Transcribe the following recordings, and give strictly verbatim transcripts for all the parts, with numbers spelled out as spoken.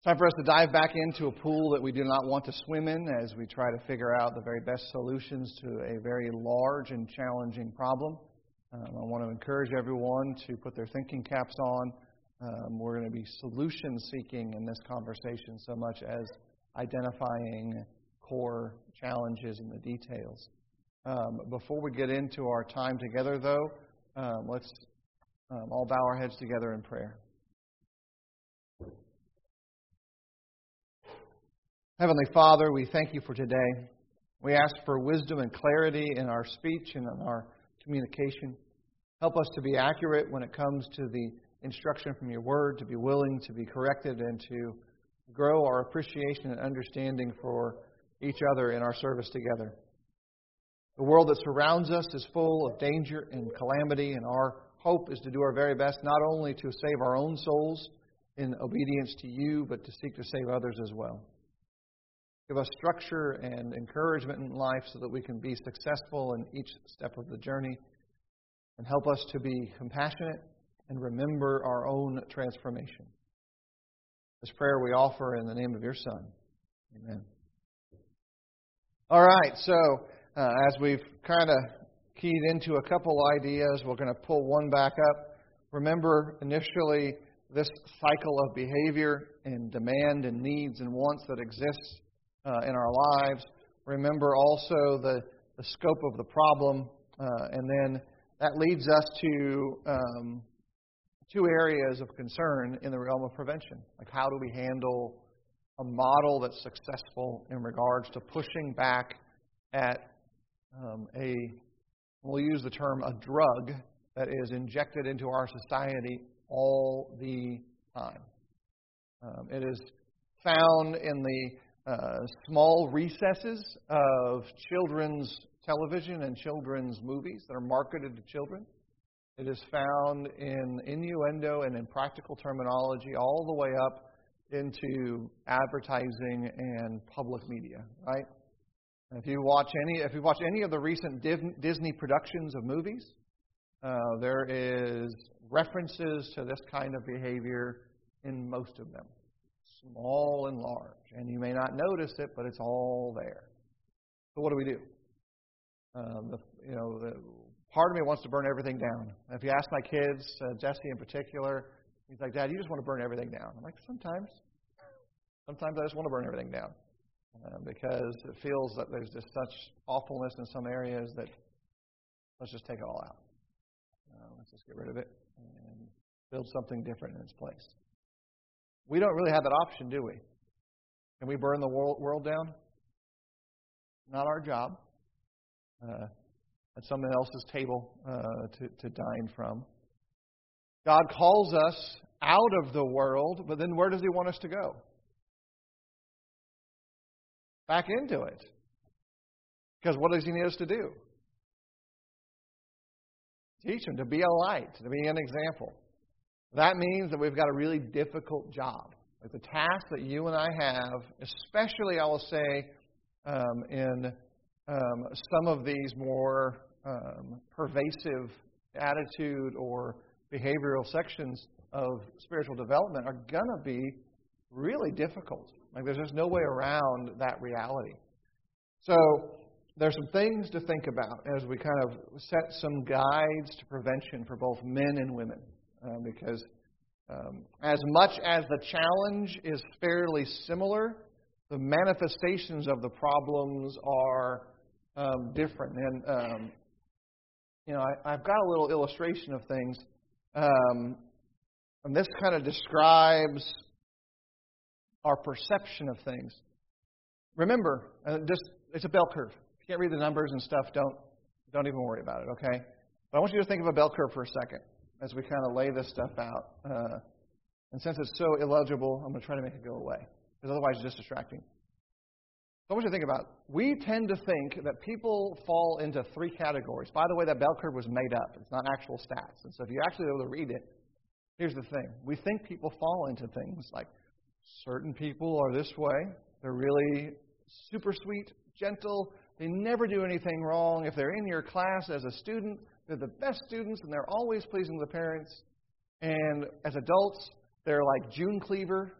Time for us to dive back into a pool that we do not want to swim in as we try to figure out the very best solutions to a very large and challenging problem. Um, I want to encourage everyone to put their thinking caps on. Um, we're going to be solution-seeking in this conversation so much as identifying core challenges in the details. Um, before we get into our time together, though, um, let's um, all bow our heads together in prayer. Heavenly Father, we thank you for today. We ask for wisdom and clarity in our speech and in our communication. Help us to be accurate when it comes to the instruction from your word, to be willing to be corrected, and to grow our appreciation and understanding for each other in our service together. The world that surrounds us is full of danger and calamity, and our hope is to do our very best not only to save our own souls in obedience to you, but to seek to save others as well. Give us structure and encouragement in life so that we can be successful in each step of the journey. And help us to be compassionate and remember our own transformation. This prayer we offer in the name of your Son. Amen. All right, so uh, as we've kind of keyed into a couple ideas, we're going to pull one back up. Remember initially this cycle of behavior and demand and needs and wants that exists Uh, in our lives. Remember also the, the scope of the problem, uh, and then that leads us to um, two areas of concern in the realm of prevention. Like, how do we handle a model that's successful in regards to pushing back at um, a, we'll use the term, a drug that is injected into our society all the time. Um, it is found in the Uh, small recesses of children's television and children's movies that are marketed to children. It is found in innuendo and in practical terminology all the way up into advertising and public media, right? And if you watch any, if you watch any of the recent Disney productions of movies, uh, there is references to this kind of behavior in most of them. Small and large. And you may not notice it, but it's all there. So what do we do? Um, the, you know, the, part of me wants to burn everything down. If you ask my kids, uh, Jesse in particular, he's like, Dad, you just want to burn everything down. I'm like, sometimes. Sometimes I just want to burn everything down. Uh, because it feels that there's just such awfulness in some areas that let's just take it all out. Uh, let's just get rid of it and build something different in its place. We don't really have that option, do we? Can we burn the world, world down? Not our job. Uh, at someone else's table uh, to, to dine from. God calls us out of the world, but then where does He want us to go? Back into it. Because what does He need us to do? Teach them to be a light, to be an example. That means that we've got a really difficult job. Like the task that you and I have, especially I will say um, in um, some of these more um, pervasive attitude or behavioral sections of spiritual development, are going to be really difficult. Like there's just no way around that reality. So there's some things to think about as we kind of set some guides to prevention for both men and women. Uh, because um, as much as the challenge is fairly similar, the manifestations of the problems are um, different. And, um, you know, I, I've got a little illustration of things. Um, and this kind of describes our perception of things. Remember, uh, just it's a bell curve. If you can't read the numbers and stuff, don't, don't even worry about it, okay? But I want you to think of a bell curve for a second as we kind of lay this stuff out. Uh, and since it's so illegible, I'm going to try to make it go away, because otherwise it's just distracting. So I want you to think about, we tend to think that people fall into three categories. By the way, that bell curve was made up. It's not actual stats. And so if you actually are able to read it, here's the thing. We think people fall into things like certain people are this way. They're really super sweet, gentle. They never do anything wrong. If they're in your class as a student, they're the best students, and they're always pleasing the parents. And as adults, they're like June Cleaver.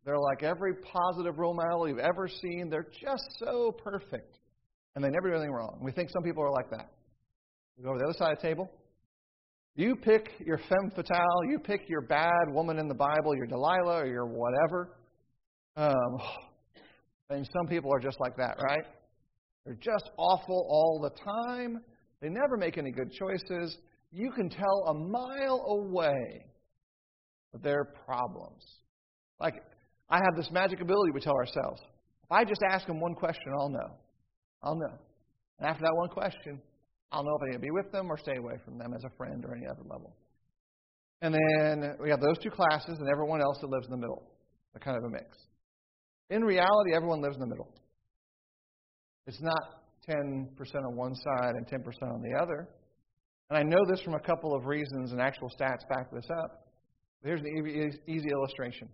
They're like every positive role model you've ever seen. They're just so perfect. And they never do anything wrong. We think some people are like that. You go over the other side of the table. You pick your femme fatale. You pick your bad woman in the Bible, your Delilah or your whatever. Um, and some people are just like that, right? They're just awful all the time. They never make any good choices. You can tell a mile away their problems. Like, I have this magic ability we tell ourselves. If I just ask them one question, I'll know. I'll know. And after that one question, I'll know if I need to be with them or stay away from them as a friend or any other level. And then we have those two classes and everyone else that lives in the middle. They're kind of a mix. In reality, everyone lives in the middle. It's not ten percent on one side and ten percent on the other. And I know this from a couple of reasons, and actual stats back this up. Here's an easy illustration.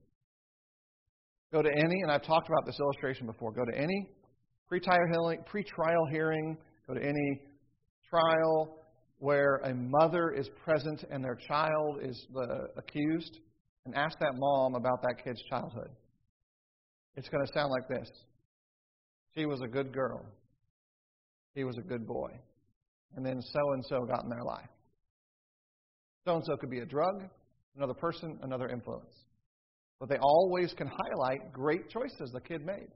Go to any, and I've talked about this illustration before, go to any pre-trial hearing, pre-trial hearing, go to any trial where a mother is present and their child is the accused, and ask that mom about that kid's childhood. It's going to sound like this. She was a good girl. He was a good boy. And then so-and-so got in their life. So-and-so could be a drug, another person, another influence. But they always can highlight great choices the kid made.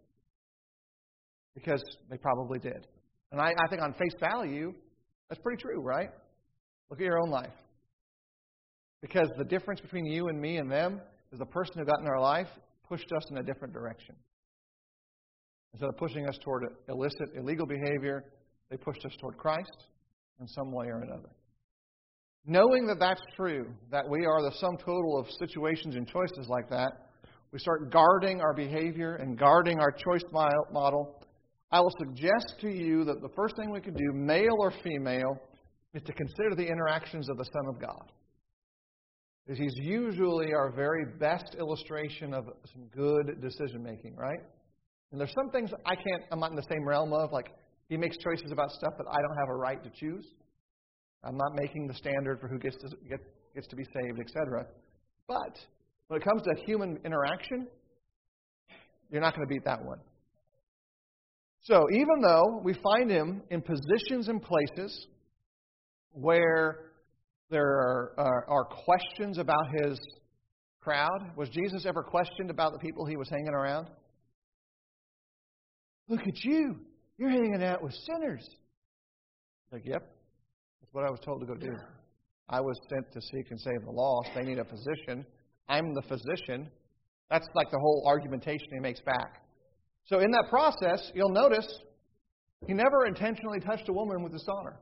Because they probably did. And I, I think on face value, that's pretty true, right? Look at your own life. Because the difference between you and me and them is the person who got in our life pushed us in a different direction. Instead of pushing us toward illicit, illegal behavior, they pushed us toward Christ in some way or another. Knowing that that's true, that we are the sum total of situations and choices like that, we start guarding our behavior and guarding our choice model. I will suggest to you that the first thing we can do, male or female, is to consider the interactions of the Son of God. Because He's usually our very best illustration of some good decision making, right? And there's some things I can't, I'm not in the same realm of, like He makes choices about stuff that I don't have a right to choose. I'm not making the standard for who gets to get, gets to be saved, et cetera. But when it comes to human interaction, you're not going to beat that one. So even though we find Him in positions and places where there are, are, are questions about His crowd, was Jesus ever questioned about the people He was hanging around? Look at you. You're hanging out with sinners. Like, yep. That's what I was told to go do. I was sent to seek and save the lost. They need a physician. I'm the physician. That's like the whole argumentation He makes back. So in that process, you'll notice He never intentionally touched a woman with dishonor.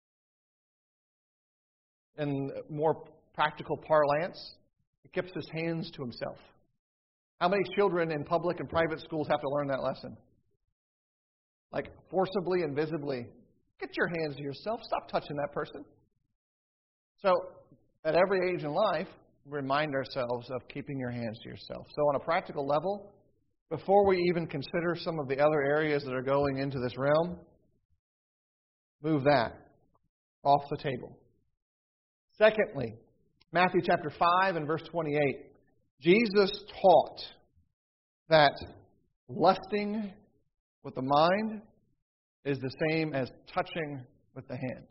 In more practical parlance, He keeps His hands to Himself. How many children in public and private schools have to learn that lesson? Like forcibly and visibly. Get your hands to yourself. Stop touching that person. So, at every age in life, remind ourselves of keeping your hands to yourself. So, on a practical level, before we even consider some of the other areas that are going into this realm, move that off the table. Secondly, Matthew chapter five and verse twenty-eight. Jesus taught that lusting with the mind is the same as touching with the hand.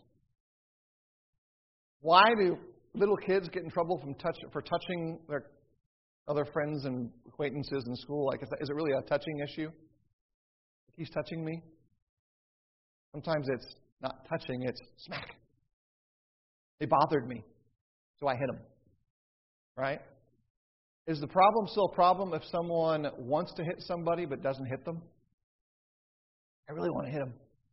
Why do little kids get in trouble from touch, for touching their other friends and acquaintances in school? Like, is, that, is it really a touching issue? He's touching me? Sometimes it's not touching, it's smack. They bothered me, so I hit them. Right? Is the problem still a problem if someone wants to hit somebody but doesn't hit them? I really want to hit them.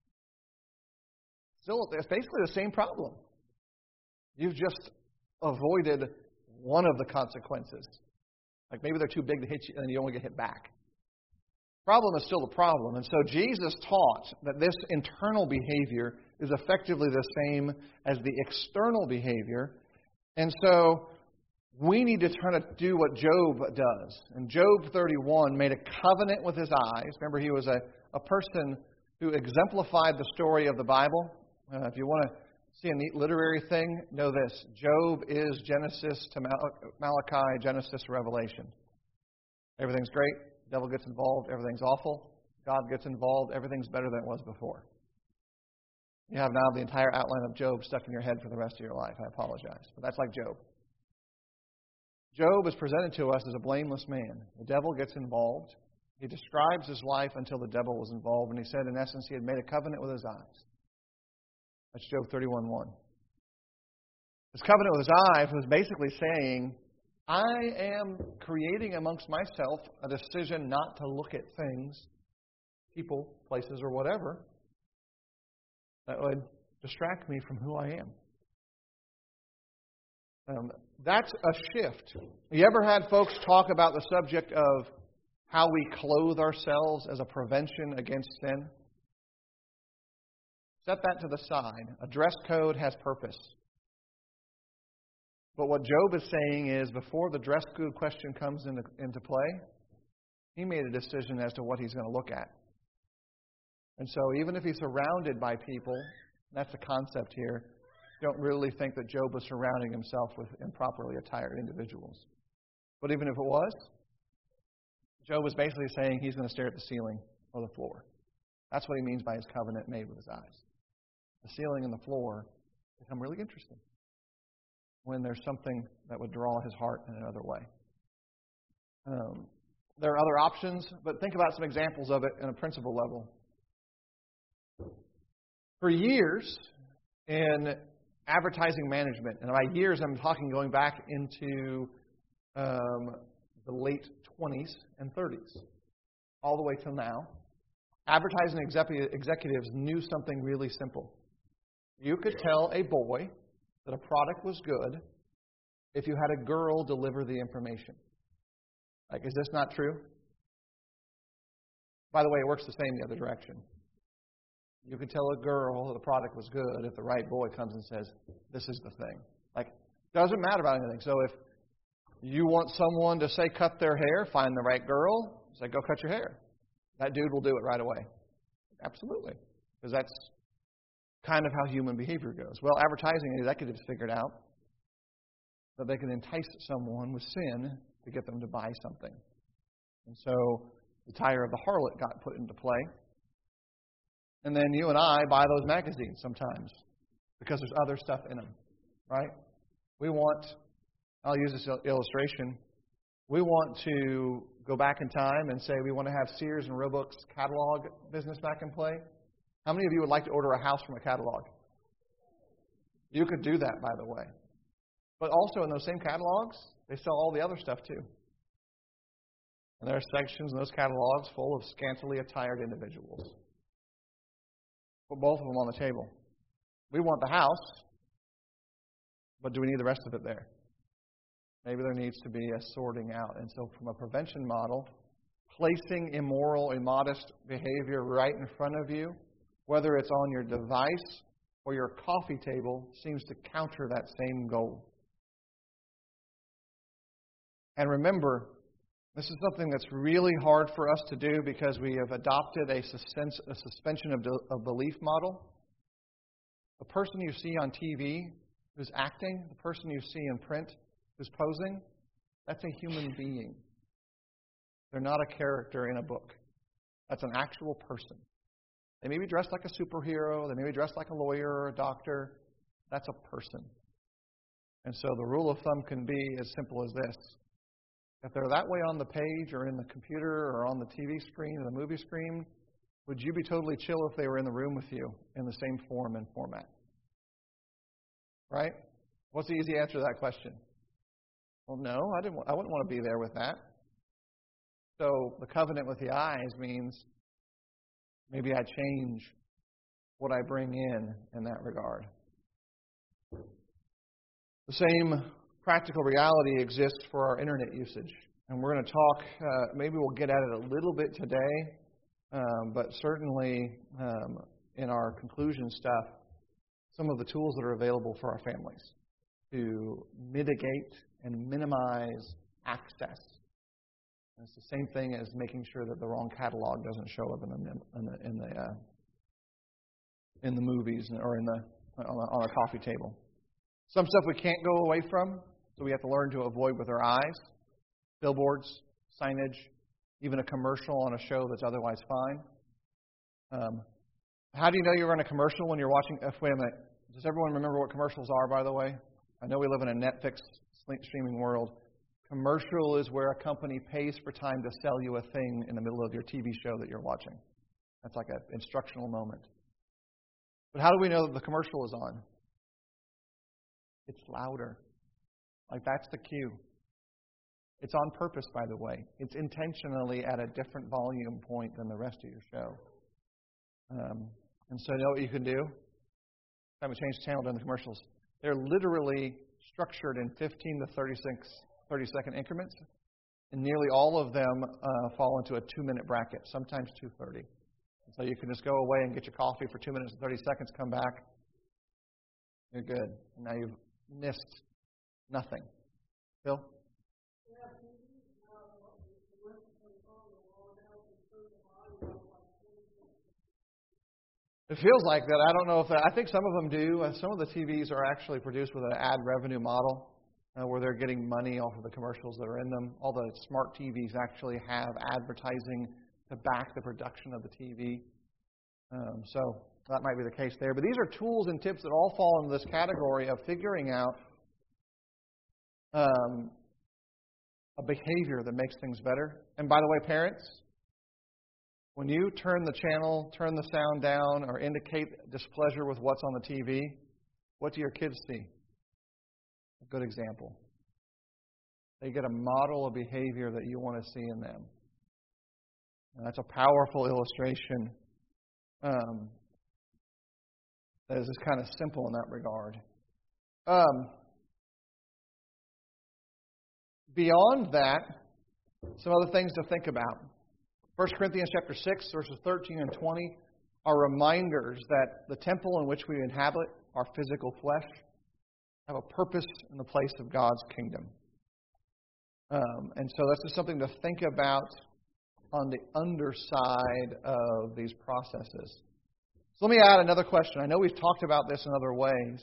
Still, it's basically the same problem. You've just avoided one of the consequences. Like maybe they're too big to hit you and you only get hit back. Problem is still the problem. And so Jesus taught that this internal behavior is effectively the same as the external behavior. And so we need to try to do what Job does. And Job thirty-one made a covenant with his eyes. Remember, he was a, a person who exemplified the story of the Bible. Uh, if you want to see a neat literary thing, know this. Job is Genesis to Mal- Malachi, Genesis to Revelation. Everything's great. The devil gets involved. Everything's awful. God gets involved. Everything's better than it was before. You have now the entire outline of Job stuck in your head for the rest of your life. I apologize. But that's like Job. Job is presented to us as a blameless man. The devil gets involved. He describes his life until the devil was involved. And he said, in essence, he had made a covenant with his eyes. That's Job thirty-one one. His covenant with his eyes was basically saying, I am creating amongst myself a decision not to look at things, people, places, or whatever, that would distract me from who I am. Um, that's a shift. You ever had folks talk about the subject of how we clothe ourselves as a prevention against sin? Set that to the side. A dress code has purpose. But what Job is saying is, before the dress code question comes into, into play, he made a decision as to what he's going to look at. And so even if he's surrounded by people, that's the concept here, don't really think that Job was surrounding himself with improperly attired individuals. But even if it was, Job was basically saying he's going to stare at the ceiling or the floor. That's what he means by his covenant made with his eyes. The ceiling and the floor become really interesting when there's something that would draw his heart in another way. Um, there are other options, but think about some examples of it in a principle level. For years in advertising management, and by years I'm talking going back into um, the late twenties and thirties, all the way till now, advertising execu- executives knew something really simple. You could tell a boy that a product was good if you had a girl deliver the information. Like, is this not true? By the way, it works the same the other direction. You could tell a girl that the product was good if the right boy comes and says, this is the thing. Like, it doesn't matter about anything. So if you want someone to say cut their hair, find the right girl, say go cut your hair. That dude will do it right away. Absolutely. Because that's kind of how human behavior goes. Well, advertising executives figured out that they can entice someone with sin to get them to buy something. And so the tire of the harlot got put into play. And then you and I buy those magazines sometimes because there's other stuff in them, right? We want, I'll use this illustration, we want to go back in time and say we want to have Sears and Roebuck's catalog business back in play. How many of you would like to order a house from a catalog? You could do that, by the way. But also in those same catalogs, they sell all the other stuff too. And there are sections in those catalogs full of scantily attired individuals. Put both of them on the table. We want the house, but do we need the rest of it there? Maybe there needs to be a sorting out. And so from a prevention model, placing immoral, immodest behavior right in front of you, whether it's on your device or your coffee table, seems to counter that same goal. And remember, this is something that's really hard for us to do because we have adopted a, suspense, a suspension of, of belief model. The person you see on T V who's acting, the person you see in print who's posing, that's a human being. They're not a character in a book. That's an actual person. They may be dressed like a superhero. They may be dressed like a lawyer or a doctor. That's a person. And so the rule of thumb can be as simple as this. If they're that way on the page or in the computer or on the T V screen or the movie screen, would you be totally chill if they were in the room with you in the same form and format? Right? What's the easy answer to that question? Well, no, I didn't. I wouldn't want to be there with that. So the covenant with the eyes means maybe I change what I bring in in that regard. The same practical reality exists for our internet usage. And we're going to talk, uh, maybe we'll get at it a little bit today, um, but certainly um, in our conclusion stuff, some of the tools that are available for our families to mitigate and minimize access. And it's the same thing as making sure that the wrong catalog doesn't show up in the in the in the, uh, in the movies or in the on, a, on our coffee table. Some stuff we can't go away from, so we have to learn to avoid with our eyes. Billboards, signage, even a commercial on a show that's otherwise fine. Um, how do you know you're in a commercial when you're watching? Uh, wait a minute. Does everyone remember what commercials are, by the way? I know we live in a Netflix streaming world. Commercial is where a company pays for time to sell you a thing in the middle of your T V show that you're watching. That's like an instructional moment. But how do we know that the commercial is on? It's louder. Like that's the cue. It's on purpose, by the way. It's intentionally at a different volume point than the rest of your show. Um, and so you know what you can do? Time to change the channel during the commercials. They're literally structured in fifteen to thirty-six, thirty second increments. And nearly all of them uh, fall into a two-minute bracket, sometimes two thirty. So you can just go away and get your coffee for two minutes and thirty seconds, come back. You're good. And now you've missed nothing. Phil? It feels like that. I don't know if that, I think some of them do. Uh, some of the T Vs are actually produced with an ad revenue model uh, where they're getting money off of the commercials that are in them. All the smart T Vs actually have advertising to back the production of the T V. Um, so that might be the case there. But these are tools and tips that all fall into this category of figuring out um, a behavior that makes things better. And by the way, parents, when you turn the channel, turn the sound down, or indicate displeasure with what's on the T V, what do your kids see? A good example. They get a model of behavior that you want to see in them. And that's a powerful illustration um, that is just kind of simple in that regard. Um, beyond that, some other things to think about. First Corinthians chapter six, verses thirteen and twenty are reminders that the temple in which we inhabit, our physical flesh, have a purpose in the place of God's kingdom. Um, and so that's just something to think about on the underside of these processes. So let me add another question. I know we've talked about this in other ways.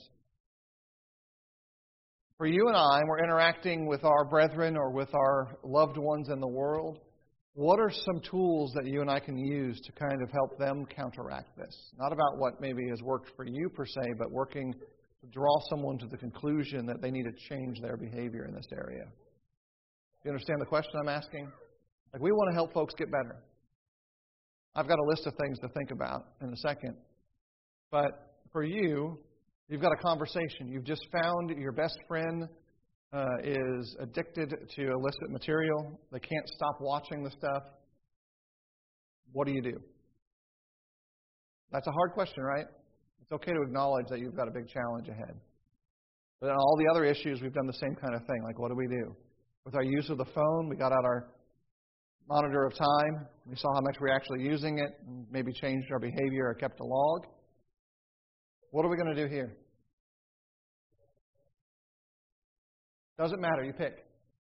For you and I, we're interacting with our brethren or with our loved ones in the world. What are some tools that you and I can use to kind of help them counteract this? Not about what maybe has worked for you per se, but working to draw someone to the conclusion that they need to change their behavior in this area. Do you understand the question I'm asking? Like, we want to help folks get better. I've got a list of things to think about in a second. But for you, you've got a conversation. You've just found your best friend Uh, is addicted to illicit material. They can't stop watching the stuff. What do you do? That's a hard question, right? It's okay to acknowledge that you've got a big challenge ahead. But on all the other issues, we've done the same kind of thing. Like, what do we do? With our use of the phone, we got out our monitor of time. We saw how much we're actually using it, and maybe changed our behavior or kept a log. What are we going to do here? Doesn't matter, you pick.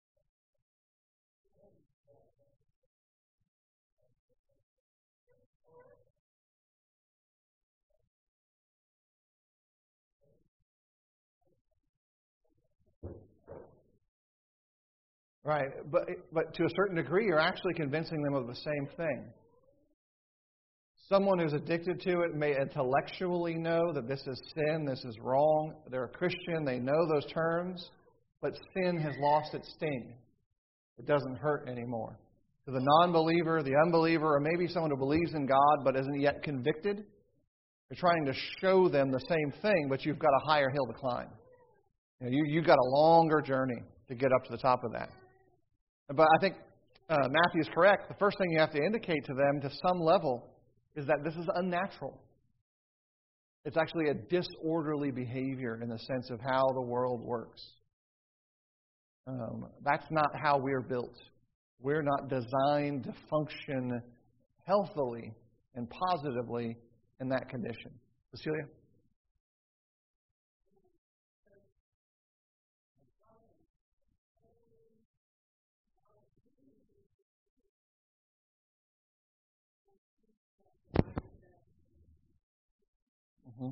Right, but but to a certain degree, you're actually convincing them of the same thing. Someone who's addicted to it may intellectually know that this is sin, this is wrong. They're a Christian, they know those terms. But sin has lost its sting. It doesn't hurt anymore. To the non-believer, the unbeliever, or maybe someone who believes in God but isn't yet convicted, you're trying to show them the same thing, but you've got a higher hill to climb. You know, you, you've got a longer journey to get up to the top of that. But I think uh, Matthew is correct. The first thing you have to indicate to them to some level is that this is unnatural. It's actually a disorderly behavior in the sense of how the world works. Um, that's not how we're built. We're not designed to function healthily and positively in that condition. Cecilia? Mm-hmm.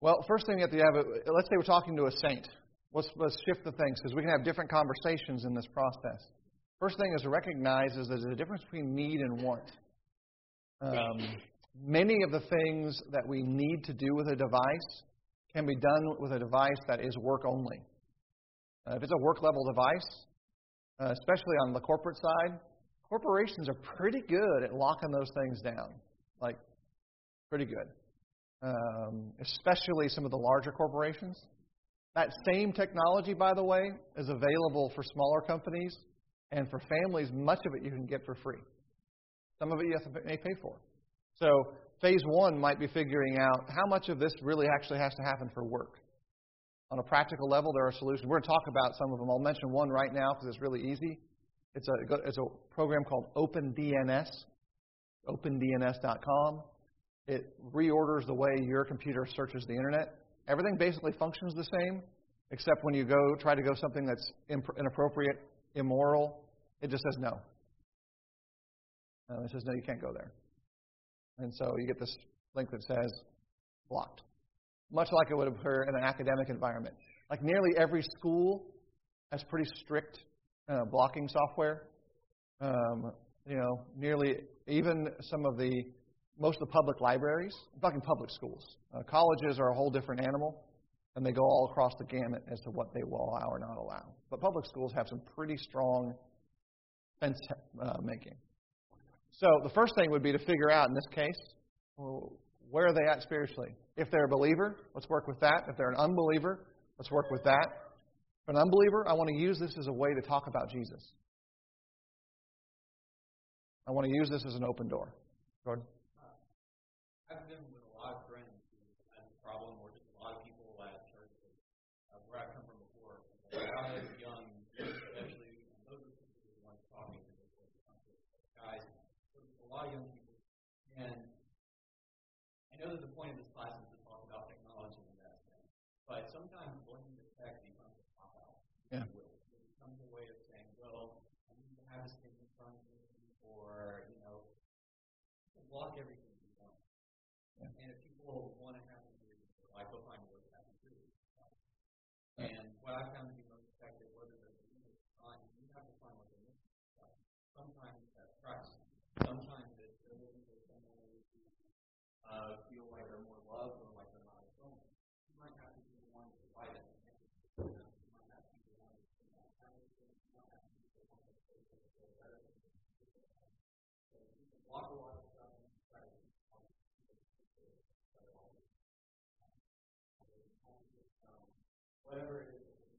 Well, first thing you have to have, let's say we're talking to a saint. Let's, let's shift the things because we can have different conversations in this process. First thing is to recognize is there's a difference between need and want. Um, many of the things that we need to do with a device can be done with a device that is work only. Uh, if it's a work level device, uh, especially on the corporate side, corporations are pretty good at locking those things down. Like, pretty good. Um, especially some of the larger corporations. That same technology, by the way, is available for smaller companies, and for families, much of it you can get for free. Some of it you have to pay for. So phase one might be figuring out how much of this really actually has to happen for work. On a practical level, there are solutions. We're going to talk about some of them. I'll mention one right now because it's really easy. It's a, it's a program called OpenDNS, open D N S dot com. It reorders the way your computer searches the internet. Everything basically functions the same, except when you go try to go something that's inappropriate, immoral, it just says no. Uh, it says, no, you can't go there. And so you get this link that says blocked. Much like it would appear in an academic environment. Like nearly every school has pretty strict uh, blocking software. Um, you know, nearly even some of the, most of the public libraries, I'm talking public schools. Uh, colleges are a whole different animal, and they go all across the gamut as to what they will allow or not allow. But public schools have some pretty strong fence uh, making. So the first thing would be to figure out, in this case, well, where are they at spiritually? If they're a believer, let's work with that. If they're an unbeliever, let's work with that. For an unbeliever, I want to use this as a way to talk about Jesus. I want to use this as an open door. Jordan? I've been with a lot of friends who had this problem, or just a lot of people at churches, uh, where I've come from before. When I was young, especially, those are the ones talking to me, guys, a lot of young people. And I know that the point of this class is to talk about technology and that thing, but sometimes looking at tech becomes a cop-out. Yeah. It becomes a way of saying, well, I need to have this thing in front of me, or, you know, block everything. Yeah. And if people want to have to do it, like they'll find a way to have to do it. And what I found to be most effective, whether they're doing it or not, you have to find what they're missing. Sometimes that's Christ. Sometimes it's they're looking for someone to uh, feel like they're more loved or like they're not alone. You might have to be the one to provide it. You might have to be the one to do that kind of thing. You might have to be the one to say that they're better than you. So you can block a lot of stuff and try to whatever it is.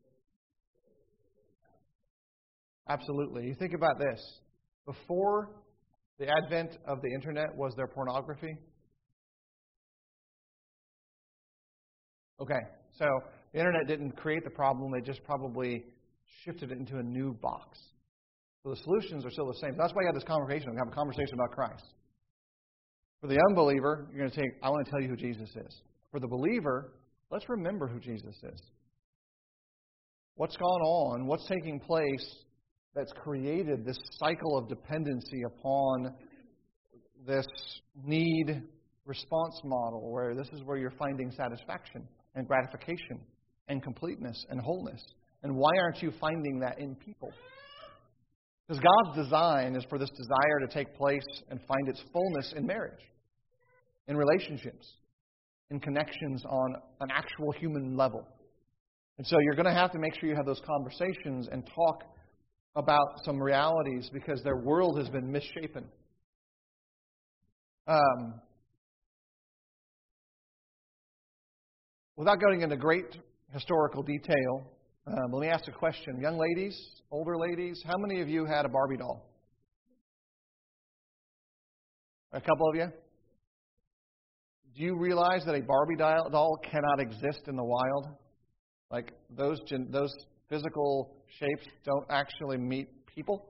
Absolutely. You think about this. Before the advent of the internet, was there pornography? Okay, so the internet didn't create the problem. They just probably shifted it into a new box. So the solutions are still the same. That's why you have this conversation. We have a conversation about Christ. For the unbeliever, you're going to take, I want to tell you who Jesus is. For the believer, let's remember who Jesus is. What's gone on, what's taking place that's created this cycle of dependency upon this need-response model where this is where you're finding satisfaction and gratification and completeness and wholeness. And why aren't you finding that in people? Because God's design is for this desire to take place and find its fullness in marriage, in relationships, in connections on an actual human level. And so you're going to have to make sure you have those conversations and talk about some realities because their world has been misshapen. Um, without going into great historical detail, um, let me ask a question. Young ladies, older ladies, how many of you had a Barbie doll? A couple of you? Do you realize that a Barbie doll cannot exist in the wild? Like those those physical shapes don't actually meet people?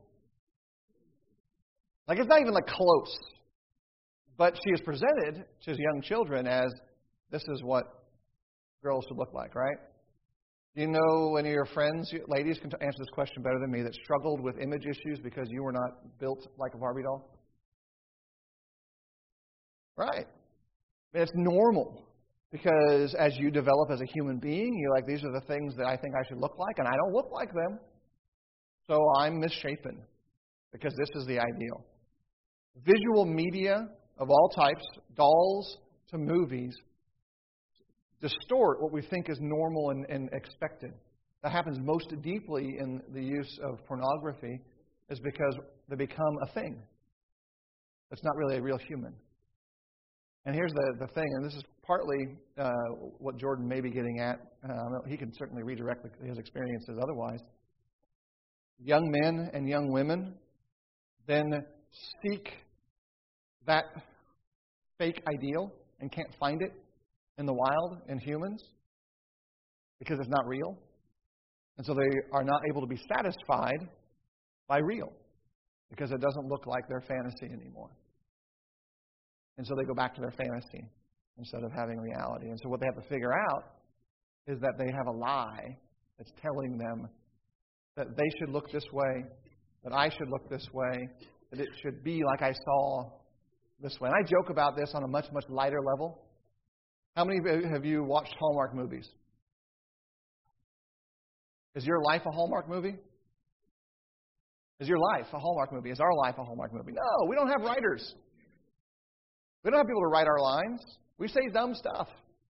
Like it's not even like close. But she is presented to young children as this is what girls should look like, right? Do you know any of your friends, ladies can answer this question better than me, that struggled with image issues because you were not built like a Barbie doll? Right. I mean, it's normal. Because as you develop as a human being, you're like, these are the things that I think I should look like, and I don't look like them. So I'm misshapen because this is the ideal. Visual media of all types, dolls to movies, distort what we think is normal and, and expected. That happens most deeply in the use of pornography is because they become a thing. It's not really a real human. And here's the, the thing, and this is partly uh, what Jordan may be getting at. Uh, he can certainly redirect his experiences otherwise. Young men and young women then seek that fake ideal and can't find it in the wild in humans because it's not real. And so they are not able to be satisfied by real because it doesn't look like their fantasy anymore. And so they go back to their fantasy instead of having reality. And so what they have to figure out is that they have a lie that's telling them that they should look this way, that I should look this way, that it should be like I saw this way. And I joke about this on a much, much lighter level. How many have you watched Hallmark movies? Is your life a Hallmark movie? Is your life a Hallmark movie? Is our life a Hallmark movie? No, we don't have writers. We don't have people to write our lines. We say dumb stuff.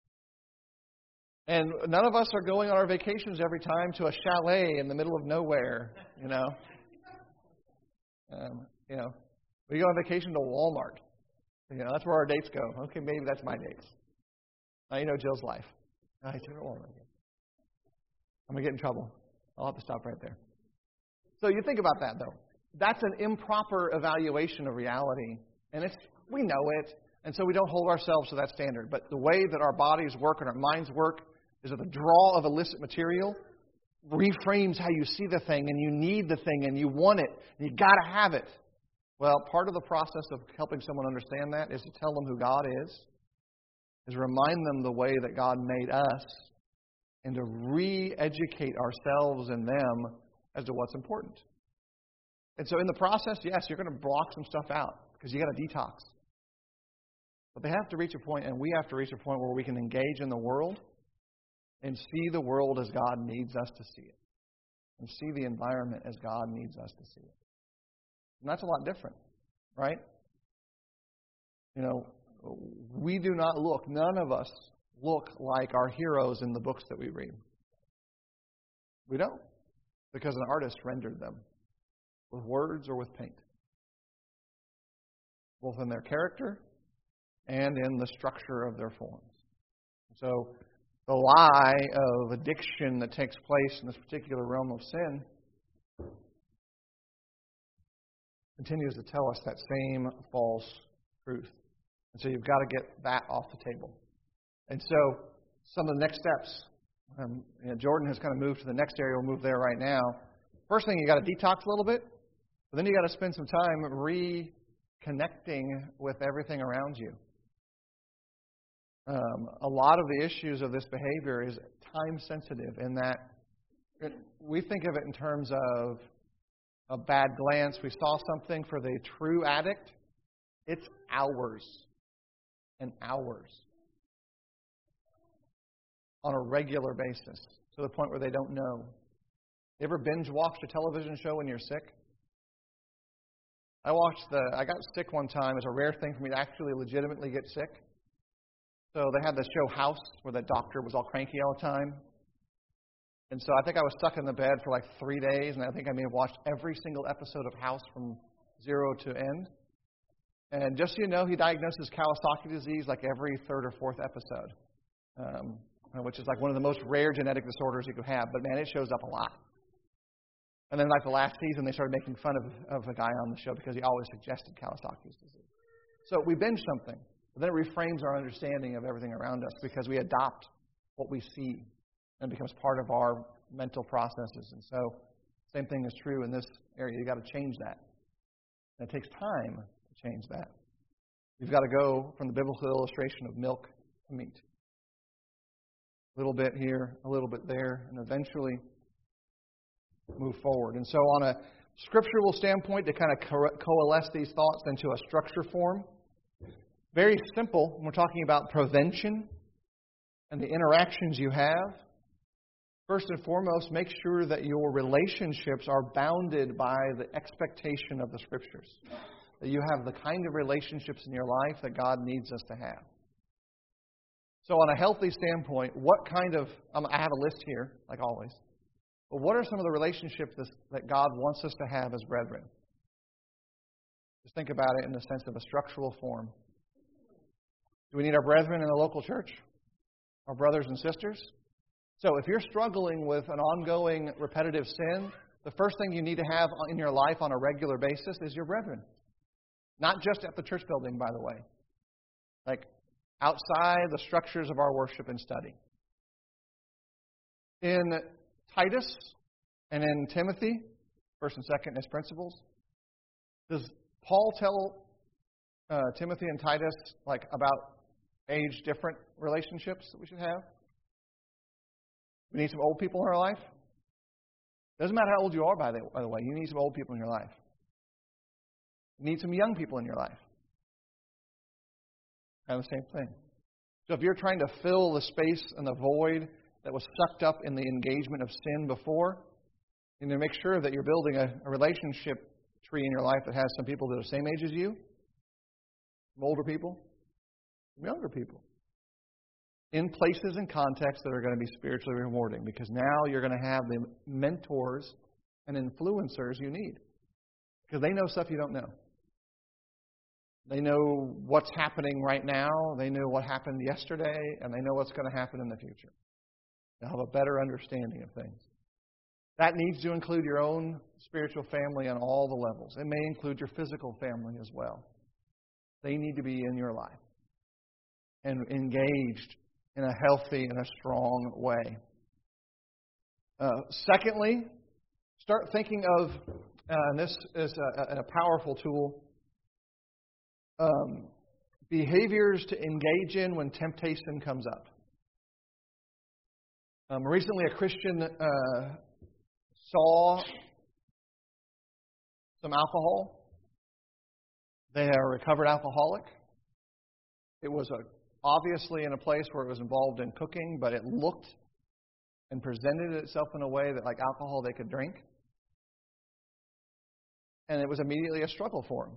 And none of us are going on our vacations every time to a chalet in the middle of nowhere, you know. Um, you know, we go on vacation to Walmart. You know, that's where our dates go. Okay, maybe that's my dates. Now you know Jill's life. I take her to Walmart again. I'm going to get in trouble. I'll have to stop right there. So you think about that, though. That's an improper evaluation of reality. And it's we know it. And so we don't hold ourselves to that standard. But the way that our bodies work and our minds work is that the draw of illicit material reframes how you see the thing, and you need the thing, and you want it, and you got to have it. Well, part of the process of helping someone understand that is to tell them who God is, is remind them the way that God made us, and to re-educate ourselves and them as to what's important. And so in the process, yes, you're going to block some stuff out because you got to detox. But they have to reach a point, and we have to reach a point where we can engage in the world and see the world as God needs us to see it. And see the environment as God needs us to see it. And that's a lot different, right? You know, we do not look, none of us look like our heroes in the books that we read. We don't. Because an artist rendered them with words or with paint. Both in their character and in the structure of their forms. So the lie of addiction that takes place in this particular realm of sin continues to tell us that same false truth. And so you've got to get that off the table. And so some of the next steps, um, you know, Jordan has kind of moved to the next area. We'll move there right now. First thing, you got to detox a little bit, but then you got to spend some time reconnecting with everything around you. Um, a lot of the issues of this behavior is time sensitive in that it, we think of it in terms of a bad glance. We saw something. For the true addict, it's hours and hours on a regular basis to the point where they don't know. You ever binge watched a television show when you're sick? I watched the, I got sick one time. It's a rare thing for me to actually legitimately get sick. So they had the show House, where the doctor was all cranky all the time. And so I think I was stuck in the bed for like three days, and I think I may have watched every single episode of House from zero to end. And just so you know, he diagnoses Kawasaki disease like every third or fourth episode, um, which is like one of the most rare genetic disorders you could have. But man, it shows up a lot. And then like the last season, they started making fun of, of the guy on the show because he always suggested Kawasaki's disease. So we binge something. But then it reframes our understanding of everything around us because we adopt what we see and it becomes part of our mental processes. And so, same thing is true in this area. You've got to change that. And it takes time to change that. You've got to go from the biblical illustration of milk to meat. A little bit here, a little bit there, and eventually move forward. And so on a scriptural standpoint, to kind of co- coalesce these thoughts into a structure form, very simple when we're talking about prevention. and the interactions you have, first and foremost, make sure that your relationships are bounded by the expectation of the Scriptures. That you have the kind of relationships in your life that God needs us to have. So on a healthy standpoint, what kind of, um, I have a list here, like always, but what are some of the relationships that God wants us to have as brethren? Just think about it in the sense of a structural form. Do we need our brethren in the local church? Our brothers and sisters? So if you're struggling with an ongoing repetitive sin, the first thing you need to have in your life on a regular basis is your brethren. Not just at the church building, by the way. Like outside the structures of our worship and study. In Titus and in Timothy, first and second as principles, does Paul tell uh, Timothy and Titus like about age different relationships that we should have? We need some old people in our life. Doesn't matter how old you are, by the, by the way. You need some old people in your life. You need some young people in your life. Kind of the same thing. So if you're trying to fill the space and the void that was sucked up in the engagement of sin before, you need to make sure that you're building a, a relationship tree in your life that has some people that are the same age as you, some older people, some younger people, in places and contexts that are going to be spiritually rewarding, because now you're going to have the mentors and influencers you need, because they know stuff you don't know. They know what's happening right now, they know what happened yesterday, and they know what's going to happen in the future. They'll have a better understanding of things. That needs to include your own spiritual family on all the levels. It may include your physical family as well. They need to be in your life and engaged in a healthy and a strong way. Uh, secondly, start thinking of, uh, and this is a, a powerful tool, um, behaviors to engage in when temptation comes up. Um, recently, a Christian uh, saw some alcohol. They are a recovered alcoholic. It was a, obviously in a place where it was involved in cooking, but it looked and presented itself in a way that, like alcohol, they could drink. And it was immediately a struggle for him.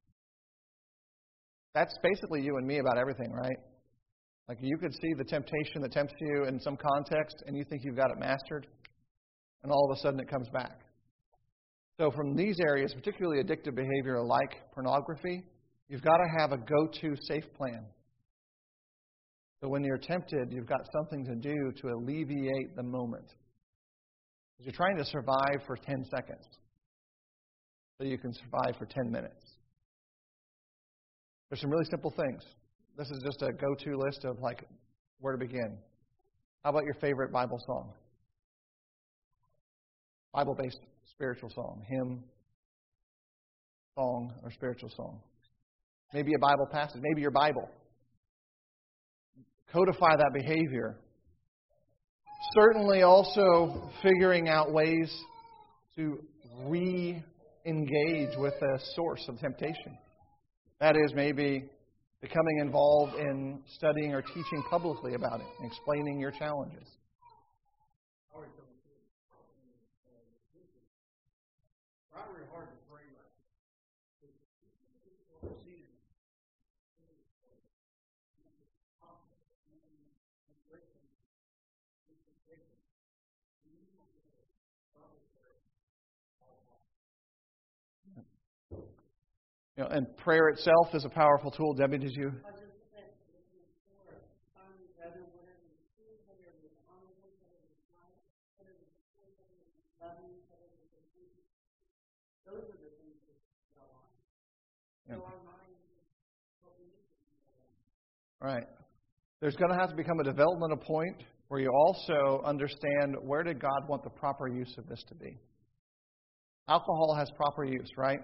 That's basically you and me about everything, right? Like you could see the temptation that tempts you in some context, and you think you've got it mastered, and all of a sudden it comes back. So from these areas, particularly addictive behavior like pornography, you've got to have a go-to safe plan. So when you're tempted, you've got something to do to alleviate the moment. Because you're trying to survive for ten seconds, so you can survive for ten minutes. There's some really simple things. This is just a go-to list of like where to begin. How about your favorite Bible song? Bible-based spiritual song, hymn, song, or spiritual song. Maybe a Bible passage, maybe your Bible. Codify that behavior. Certainly also figuring out ways to re-engage with the source of temptation. That is maybe becoming involved in studying or teaching publicly about it and explaining your challenges. You know, and prayer itself is a powerful tool. Debbie, did you? Yeah. Right. There's going to have to become a developmental point where you also understand where did God want the proper use of this to be. Alcohol has proper use, right?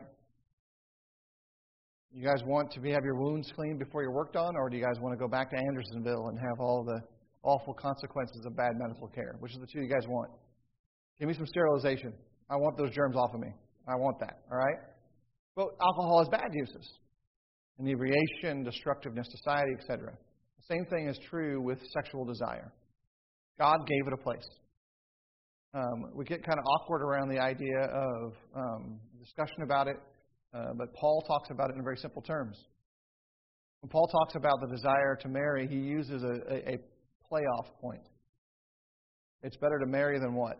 You guys want to be, have your wounds cleaned before you're worked on, or do you guys want to go back to Andersonville and have all the awful consequences of bad medical care? Which of the two you guys want? Give me some sterilization. I want those germs off of me. I want that, all right? But alcohol has bad uses. Inebriation, destructiveness to society, et cetera. The same thing is true with sexual desire. God gave it a place. Um, we get kind of awkward around the idea of um, discussion about it, uh, but Paul talks about it in very simple terms. When Paul talks about the desire to marry, he uses a, a, a playoff point. It's better to marry than what?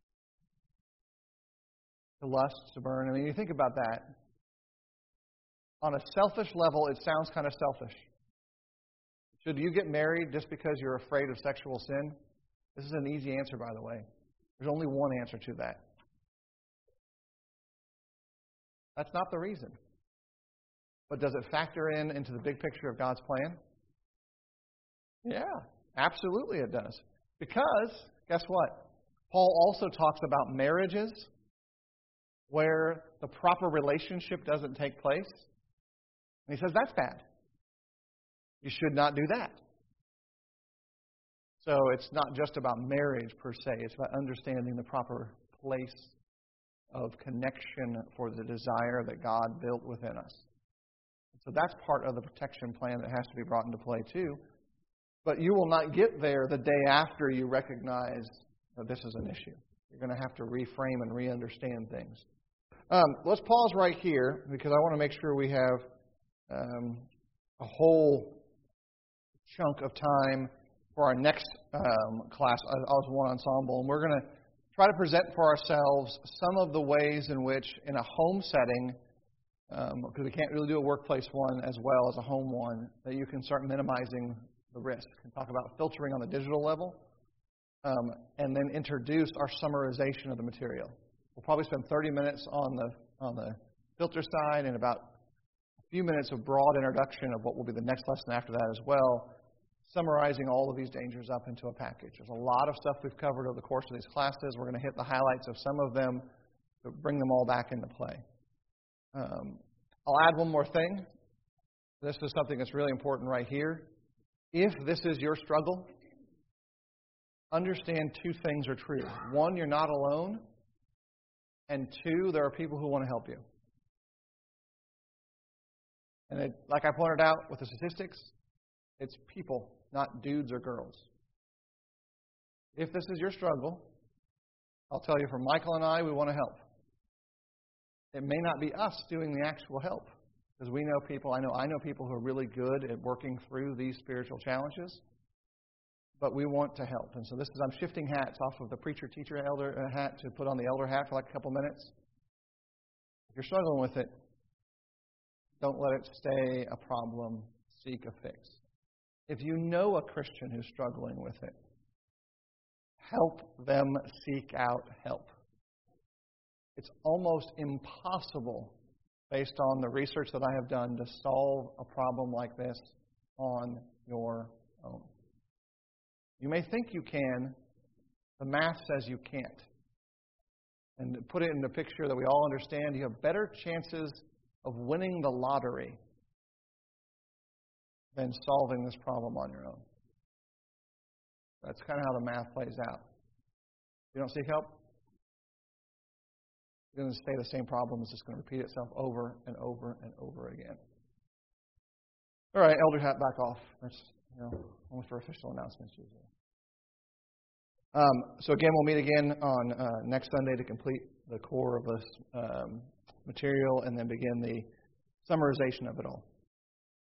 To lust, to burn. I mean, you think about that. On a selfish level, it sounds kind of selfish. Should you get married just because you're afraid of sexual sin? This is an easy answer, by the way. There's only one answer to that. That's not the reason. But does it factor in into the big picture of God's plan? Yeah, absolutely it does. Because, guess what? Paul also talks about marriages where the proper relationship doesn't take place. And he says that's bad. You should not do that. So it's not just about marriage per se. It's about understanding the proper place of connection for the desire that God built within us. So that's part of the protection plan that has to be brought into play too. But you will not get there the day after you recognize that this is an issue. You're going to have to reframe and re-understand things. Um, let's pause right here because I want to make sure we have um, a whole chunk of time for our next um, class, Os one Ensemble. And we're going to try to present for ourselves some of the ways in which, in a home setting, um, because we can't really do a workplace one as well as a home one, that you can start minimizing the risk. And talk about filtering on the digital level, um, and then introduce our summarization of the material. We'll probably spend thirty minutes on the on the filter side and about a few minutes of broad introduction of what will be the next lesson after that as well, summarizing all of these dangers up into a package. There's a lot of stuff we've covered over the course of these classes. We're going to hit the highlights of some of them to bring them all back into play. Um, I'll add one more thing. This is something that's really important right here. If this is your struggle, understand two things are true. One, you're not alone. And two, there are people who want to help you. And it, like I pointed out with the statistics, it's people, not dudes or girls. If this is your struggle, I'll tell you, for Michael and I, we want to help. It may not be us doing the actual help, because we know people, I know I know people who are really good at working through these spiritual challenges, but we want to help. And so this is, I'm shifting hats off of the preacher, teacher, elder hat to put on the elder hat for like a couple minutes. If you're struggling with it, don't let it stay a problem. Seek a fix. If you know a Christian who's struggling with it, help them seek out help. It's almost impossible, based on the research that I have done, to solve a problem like this on your own. You may think you can. The math says you can't. And to put it in the picture that we all understand, you have better chances of winning the lottery than solving this problem on your own. That's kind of how the math plays out. If you don't seek help, you're going to stay the same problem. It's just going to repeat itself over and over and over again. All right, elder hat back off. That's, you know, only for official announcements usually. Um, so again, we'll meet again on uh, next Sunday to complete the core of this um, material and then begin the summarization of it all.